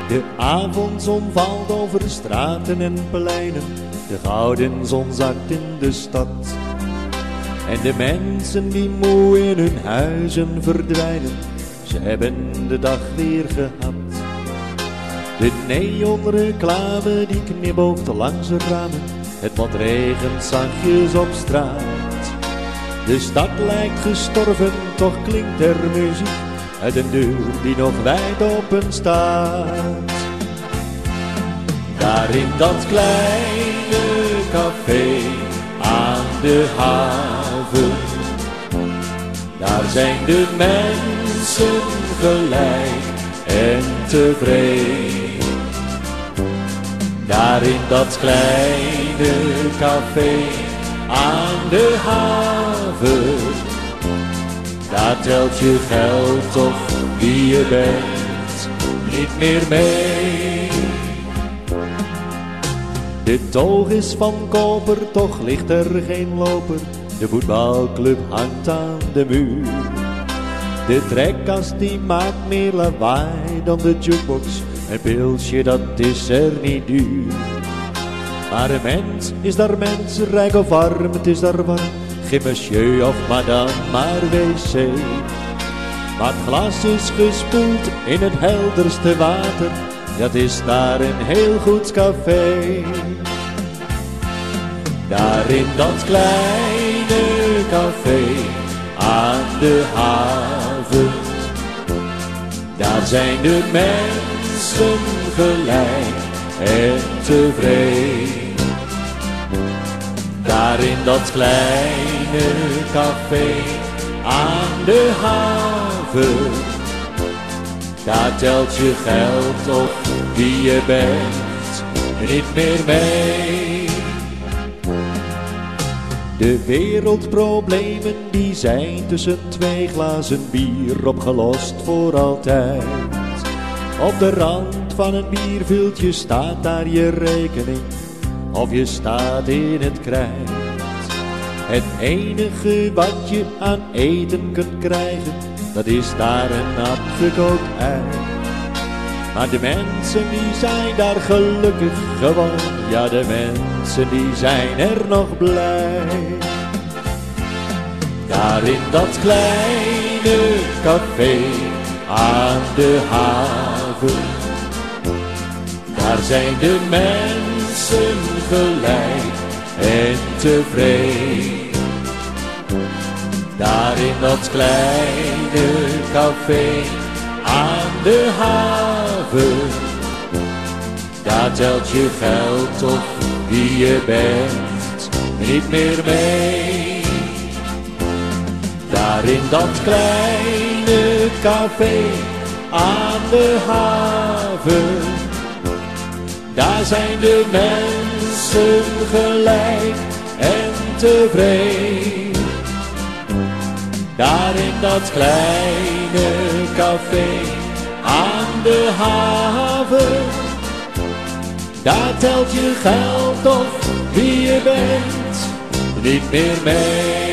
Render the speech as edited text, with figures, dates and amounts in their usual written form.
De avondzon valt over straten en pleinen, de gouden zon zakt in de stad. En de mensen die moe in hun huizen verdwijnen, ze hebben de dag weer gehad. De neonreclame die kniboogt langs de ramen, het wat regent zachtjes op straat. De stad lijkt gestorven, toch klinkt er muziek uit een deur die nog wijd open staat. Daar in dat kleine café aan de haven, daar zijn de mensen gelijk en tevreden. Daar in dat kleine café aan de haven, daar telt je geld of wie je bent niet meer mee. De toog is van koper, toch ligt er geen loper. De voetbalclub hangt aan de muur. De trekkast die maakt meer lawaai dan de jukebox. Een pilsje dat is er niet duur. Maar een mens is daar mens, rijk of arm, het is daar warm. Geen monsieur of madame, maar wc. Maar het glas is gespoeld in het helderste water. Dat is daar een heel goed café. Daar in dat kleine café aan de haven, daar zijn de mensen gelijk en tevreden. Daar in dat kleine café aan de haven, daar telt je geld of wie je bent niet meer mee. De wereldproblemen die zijn tussen twee glazen bier opgelost voor altijd. Op de rand van een bierviltje staat daar je rekening, of je staat in het krijt. Het enige wat je aan eten kunt krijgen, dat is daar een nat gekookt ei. Maar de mensen die zijn daar gelukkig gewoon, ja de mensen die zijn er nog blij. Daar in dat kleine café aan de haven, daar zijn de mensen gelijk en tevreden. Daar in dat kleine café aan de haven, daar telt je geld of wie je bent niet meer mee. Daar in dat kleine café aan de haven, daar zijn de mensen gelijk en tevreden. Daar in dat kleine café aan de haven, daar telt je geld of wie je bent niet meer mee.